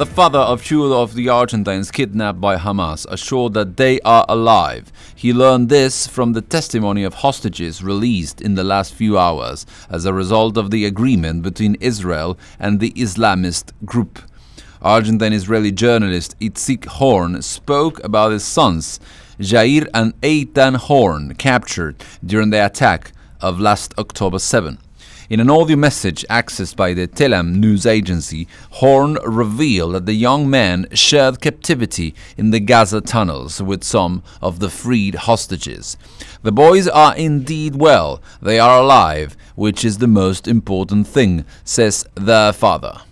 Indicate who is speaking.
Speaker 1: The father of two of the Argentines kidnapped by Hamas assured that they are alive. He learned this from the testimony of hostages released in the last few hours as a result of the agreement between Israel and the Islamist group. Argentine-Israeli journalist Itzik Horn spoke about his sons, Jair and Eitan Horn, captured during the attack of last October 7. In an audio message accessed by the Telam news agency, Horn revealed that the young men shared captivity in the Gaza tunnels with some of the freed hostages. The boys are indeed well, they are alive, which is the most important thing, says their father.